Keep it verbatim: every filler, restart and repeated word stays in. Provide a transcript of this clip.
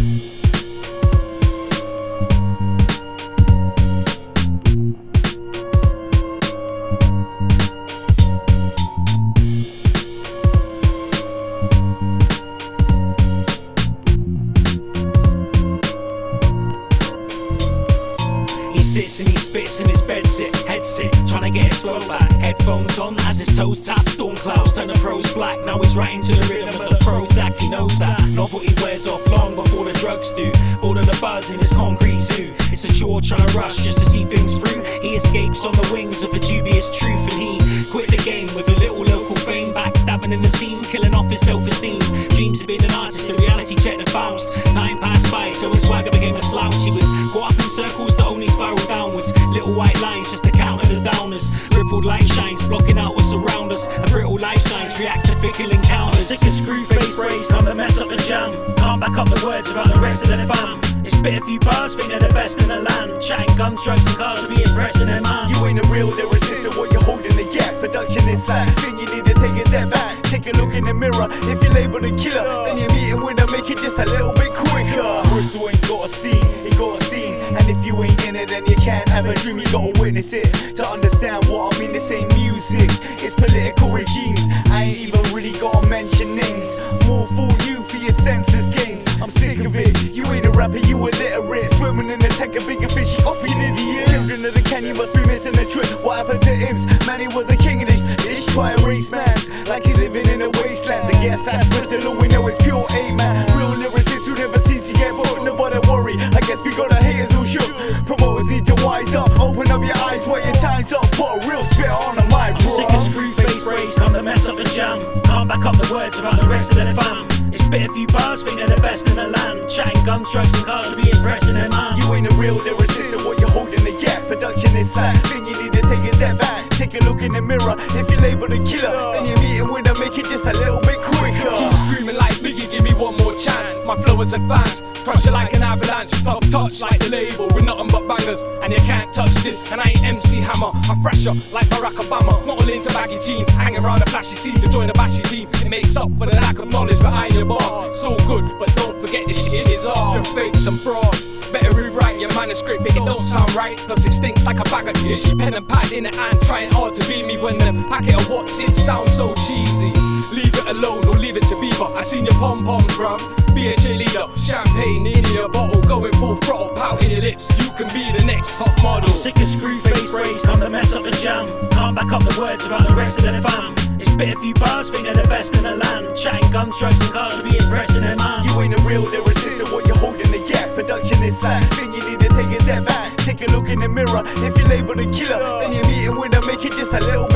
Sits and he spits in his bed sit, head sit, trying to get his flow back. Headphones on as his toes tap, storm clouds turn the pros black. Now he's writing to the rhythm of the Prozac, he knows that. Novelty wears off long before the drugs do. Bored of the buzz in his concrete zoo. It's a chore trying to rush just to see things through. He escapes on the wings of a dubious truth, and he quit the game with a little local fame. Backstabbing in the scene, killing off his self-esteem. Dreams of being an artist, the reality check that bounced. Time passed by, so his swagger became a slouch. He was caught up in circles that only spiral downwards. Little white lines just to counter the downers. Rippled light shines, blocking out what's around us. And brittle life signs react to fickle encounters. Sick of screw face braids, come to mess up the jam. Can't back up the words without the rest of the fam. It's spit a few bars, think they're the best in the land. Chatting guns, drugs and cars to be impressing their man. You ain't a real lyricist, so what you're holding the gap. Production is like, then you need to take a step back. Take a look in the mirror, if you're labeled a killer, then you're meeting with her, make it just a little bit quicker. Bristol ain't got a scene, it got a scene. And if you ain't in it, then you can't have a dream, you gotta witness it to understand what I mean. This ain't music, it's political regimes. I ain't even really gotta mention names. More fool you for your senseless games. I'm sick of it, you ain't a rapper, you illiterate. Swimming in the tank, a bigger fish, you off you idiot. Children of the canyon must be missing the trick. What happened to Imps? Man, he was a king of this. This try race mans, like he's living in the wastelands. I guess that's Bristol, all we know is pure A, man. Real lyricists who never seem to get bored, nobody worry. I guess we got the haters who shook. Promoters need to wise up, open up your eyes while your time's up. Put a real spit on the mic, bro. I'm sick of screw face braids, come to mess up the jam. Can't back up the words without the rest of the fam. It's spit a few bars, think they're the best in the land. Chatting guns, drugs and cars to be impressing their man. You ain't a real lyricist, so what you're holding the gap. Production is slack, then you need to take a step back. Take a look in the mirror, if you're labeled a killer, then you're meeting with her, make it just a little bit quicker. Keep screaming like Biggie, give me one more chance. My flow is advanced, crush it like an avalanche. Tough touch like the label, with nothing but bangers. And you can't touch this, and I ain't M C Hammer. I'm fresher like Barack Obama, not all into baggy jeans. Hanging around a flashy scene to join a bashy team. It makes up for the lack of knowledge behind your bars. So good, but don't forget this shit is ours. You're fakes and frauds, better rewrite your manuscript, it don't sound right. Plus it stinks like a bag of dish. Pen and pad in the hand, trying hard to be me when the packet of what's it sounds so cheesy. Leave it alone or leave it to Beaver. I seen your pom-poms, bruv. Be a cheerleader, champagne in your bottle, going full throttle, pouting your lips. You can be the next top model. I'm sick of screw face braids, come to mess up the jam. Can't back up the words without the rest of the fam. It's spit a few bars, think they're the best in the land. Chatting guns, drugs and cars to be impressing their man. You ain't a real lyricist, so what you're holding the gap. Production is slack, then you need to take a step back. Take a look in the mirror, if you're labeled a killer, then you're meeting with her, make it just a little